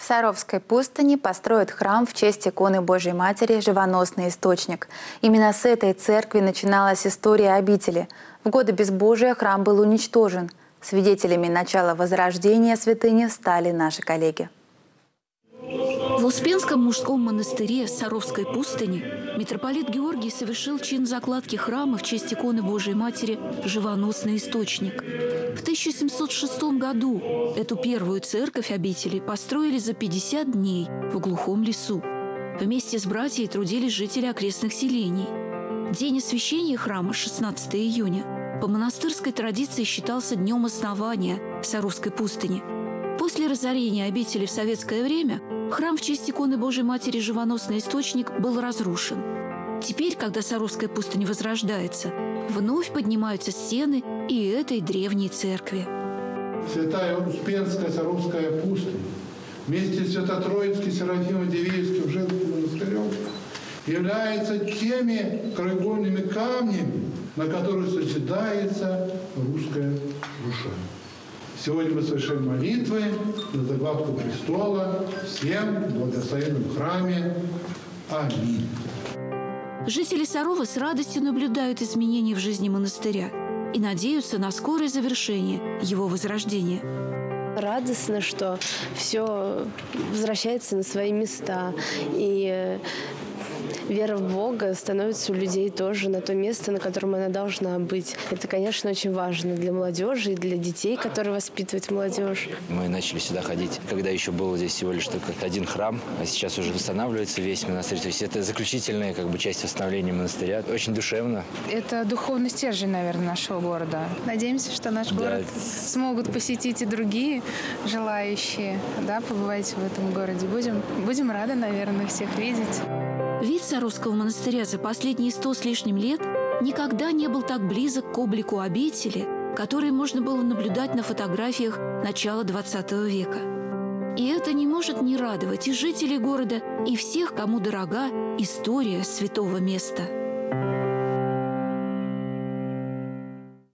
Саровской пустыни построят храм в честь иконы Божьей Матери «Живоносный источник». Именно с этой церкви начиналась история обители. В годы безбожия храм был уничтожен. Свидетелями начала возрождения святыни стали наши коллеги. В Успенском мужском монастыре Саровской пустыни митрополит Георгий совершил чин закладки храма в честь иконы Божией Матери «Живоносный источник». В 1706 году эту первую церковь обители построили за 50 дней в глухом лесу. Вместе с братьями трудились жители окрестных селений. День освящения храма, 16 июня, по монастырской традиции считался днем основания Саровской пустыни. После разорения обители в советское время храм в честь иконы Божией Матери «Живоносный источник» был разрушен. Теперь, когда Саровская пустыня возрождается, вновь поднимаются стены и этой древней церкви. Святая Успенская Саровская пустыня вместе с Свято-Троицким Серафимо-Дивеевским женским монастырем является теми краеугольными камнями, на которых созидается русская душа. Сегодня мы совершаем молитвы на закладку престола всем благословенном храме. Аминь. Жители Сарова с радостью наблюдают изменения в жизни монастыря и надеются на скорое завершение его возрождения. Радостно, что все возвращается на свои места, и вера в Бога становится у людей тоже на то место, на котором она должна быть. Это, конечно, очень важно для молодежи и для детей, которые воспитывают молодежь. Мы начали сюда ходить, когда еще был здесь всего лишь только один храм, а сейчас уже восстанавливается весь монастырь. То есть это заключительная часть восстановления монастыря. Очень душевно. Это духовный стержень, наверное, нашего города. Надеемся, что наш город смогут посетить и другие желающие, побывать в этом городе. Будем рады, наверное, всех видеть. Вид Саровского монастыря за последние 100 с лишним лет никогда не был так близок к облику обители, который можно было наблюдать на фотографиях начала XX века. И это не может не радовать и жителей города, и всех, кому дорога история святого места.